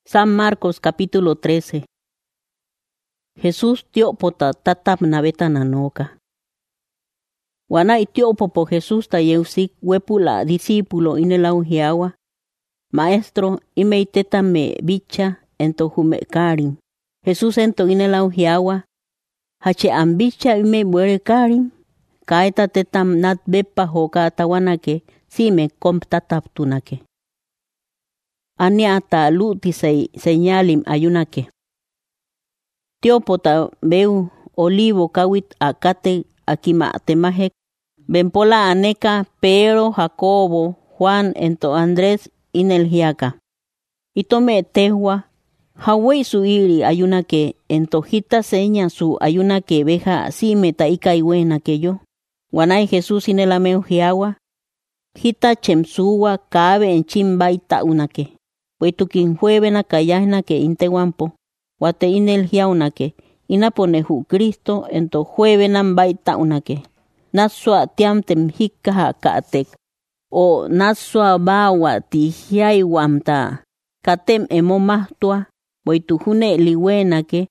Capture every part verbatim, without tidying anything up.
San Marcos capítulo trece. Jesús tiopota tatap naveta nanoka. Wanai tiopopo Jesús ta yeusik wepula discípulo inelau hiawa. Maestro imeiteta me bicha ento hume karim. Jesús ento inelau hiawa. Hache ambicha ime buere karim. Kaeta tetam nat bepa hoka tawanake sime komptatap tunake. Ania ata luti se señalim ayunake. Tiopota beu olivo kawit akate akima temajek. Bempola aneka Pedro, Jacobo, Juan ento Andrés inelhiaka. Itome tehua. Hawei su iri ayunake ento hita seña su ayunake beja sime taika iwena que yo. Wanai Jesús inelameu hiawa. Hita chemsuwa cabe en chimbay taunake. Wetukin juevena kayahna que intewampo. Wate inel hiaunake. Inaponehu Cristo ento juevenan bay taunake. Naswa tiamtem hikaha kaatek. O naswa bawa ti hiaiwamta. Katem emomahtua. Boituhune liwenake.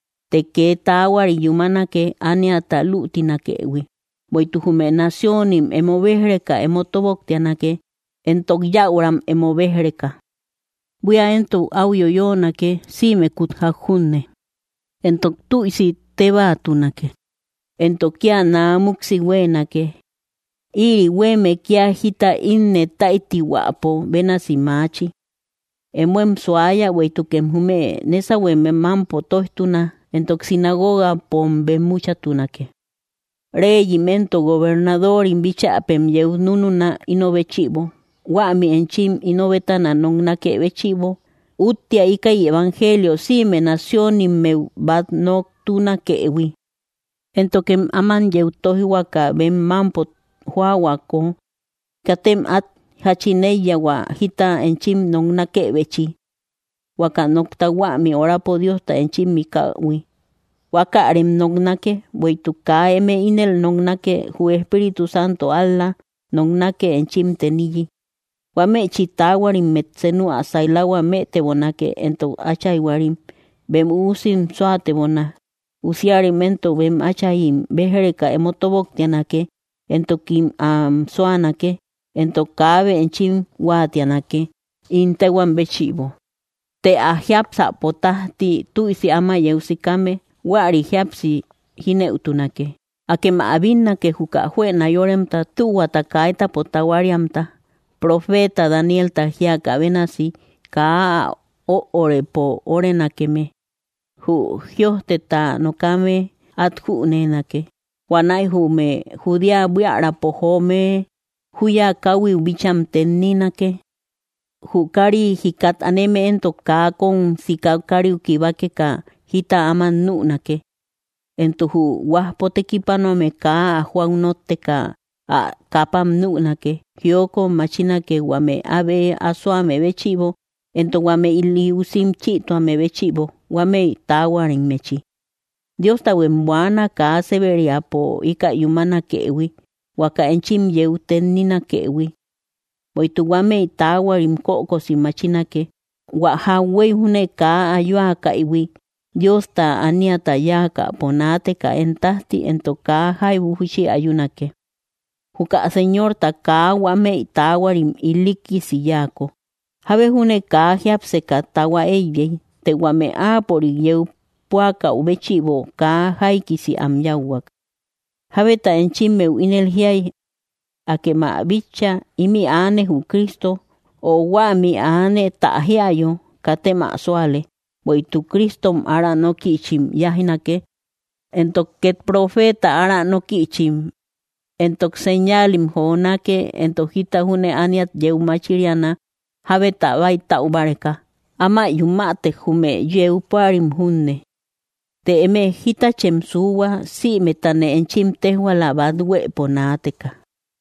Teke tawari yumanake aniata lutinake wi. Boituhume nacionim emovehreka emotoboktianake. Entok yauram emovehreka. Buya ento auyoyonake sime kuthajunne. Entok tuisi tebatunake. Entok kia naamuksi wenake. Iri weme kia hita inne taiti wapo benasimachi. Emwem soaya weitukem hume nesa weme mampo tohtuna. Entok sinagoga pombe mucha tunake. Regimento gobernador imbicha apem yeunununa inovechivo. Wami enchim inobetana nongnake bechivo. Utia ikai evangelio sime nacionim meu bad noctuna kewi. Entokem aman yeutohi waka ben mampo huawako. Katem at hachineya wa hita enchim nongnake bechi. Waka nocta wami orapo Dios ta enchim mikawi. Waka arem nongnake boituka eme inel nongnake hu Espíritu Santo Allah nongnake enchim tenigi. Wame chitawarim metsenu asailawa me tebonake ento achaiwarim bem usim soa tebona. Usiarimento bem achaim behereka emotoboktianake ento kim am soanake ento cabe enchim watianake intewan bechivo. Te ahiapsa potahti tuisi ama yeusikame wari hiapsi hineutunake. Akema abinake huka huena yoremta tu watakaita potawariamta. Profeta Daniel tajiaka benasi ka o orepo orenakeme. Hu hiosteta nokame athu nenake. Wanai hume judia buiara pohome. Huya kawi bicham teninake. Hukari hikat aneme ento ka con sikakari ukibake ka hita aman nunake. Ento hu wahpotekipanome ka ahuaunote ka. A kapam nunake, hyoko machinake wame abe aswame bechivo, ento wame ili usim chito ame bechivo, wame tawarin mechi. Dios ta wembuana ka severia po ika yumana kewi, waka enchim yeuten nina kewi. Boitu wame tawarim koko si machinake, wa hawei hune ka ayua ka iwi. Dios ta aniata ya ka ponate ka entahti ento ka haibu hushi ayunake. Huka señor taka wame itawarim iliki siyako. Habe hune ka hiapseka tawa eye. Te wame a pori yeu puaka ubechivo ka haiki si amyawak. Habe ta enchimeu inelhiai. Akema bicha imi ane hu Cristo. O wami ane tahiayo katema soale. Boitu Cristo ara no kichim yahinake. Entoket profeta ara no kichim. Entok señalim honake entojita hune aniat yeu machiriana habeta baita ubareka ama yumate hume yeu parim hunne te eme hita chemsuwa si metane enchim tehwa labadwe ponateka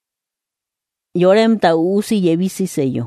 yorem ta usi yevisi seyo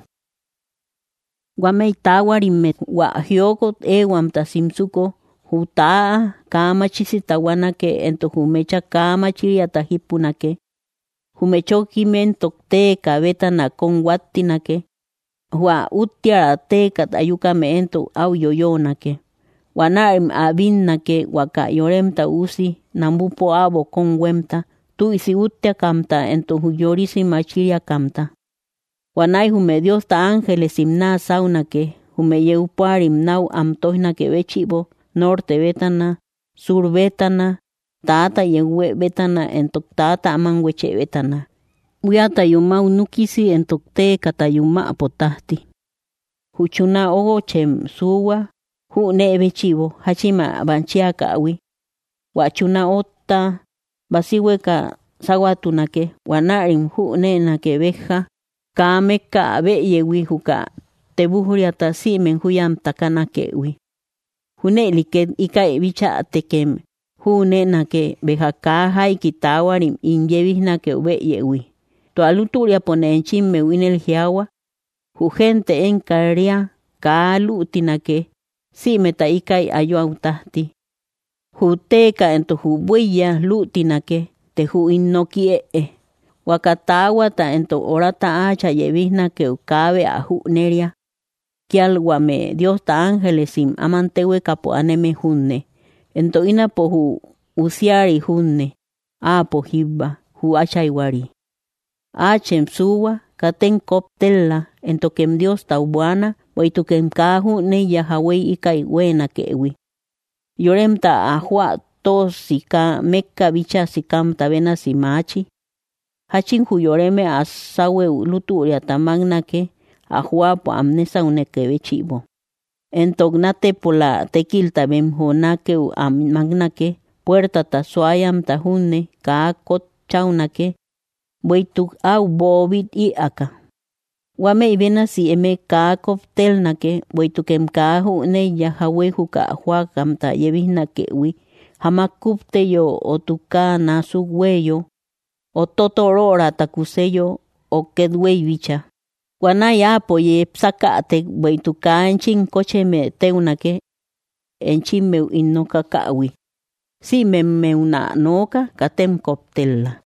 wame tawarim met wa hyoko ewam ta simsuko huta kama chisitawanake entohumecha kama chiriata hipunake. Humechoki men tokte kabeta na con wattinake. hua utiara te kat ayuka me ento au yoyona ke. Wanarim abinna ke waka yoremta usi nambupo abo con wemta tu isi utia kamta ento huyorisi machiria kamta. Wanai hume Dios ta ángeles imna sauna ke hume yeuparim nau amtohna ke bechibo norte betana sur betana tata yewe betana entok tata amangweche betana. Uyata yumau nukisi entok te kata yuma apotahti. Huchuna ogo chem suwa hu ne bechibo hachima banchiaka awi. Wachuna ota basiweka sawatunake wanarim hu ne na ke beja kameka be yewi huka tebuhuriata simen huyam takana kewi. Hune like ikai bicha tekem hune na ke beja kahai kitawarim injebihna ke be yewi. To aluturia pone enchime winel hiawa hu gente enkaria kalutina ke simeta ikai ayo autahti. Hu teka ento hu buya lutina ke te hu innokie e. Wakatawa ta ento orata acha yebihna ke ukabe a hu neria. Kialwa me Dios ta ángeles sim amantewe kapo aneme hunne. Ento ina po hu usiari hunne. A po hibba hu acha iwari. Achem suwa katen koptella ento kem Dios ta ubuana waitu kem kahu ne yahawei ikai wena kewi. Yorem ta ahua tosika mekka bicha sikam tabena simachi. Hachin huyoreme asawe luturia tamagna ke ahua po amnesa uneke bechibo. Entognate pola tekilta bem honake u amagna ke puerta ta suayam ta hunne ka kot chauna ke boituk au bobit i aka. Wame ibena si eme ka koptel na ke boitukem ka hunne yahawe huka ahua kamta yebihna ke wi hamakupte yo otuka nasu weyo o totorora takuseyo o kedwei bicha. Wanaya apoye psakate boituka enchin coche me teunake enchin meu innoka kawi. Si me meuna noka katem koptella.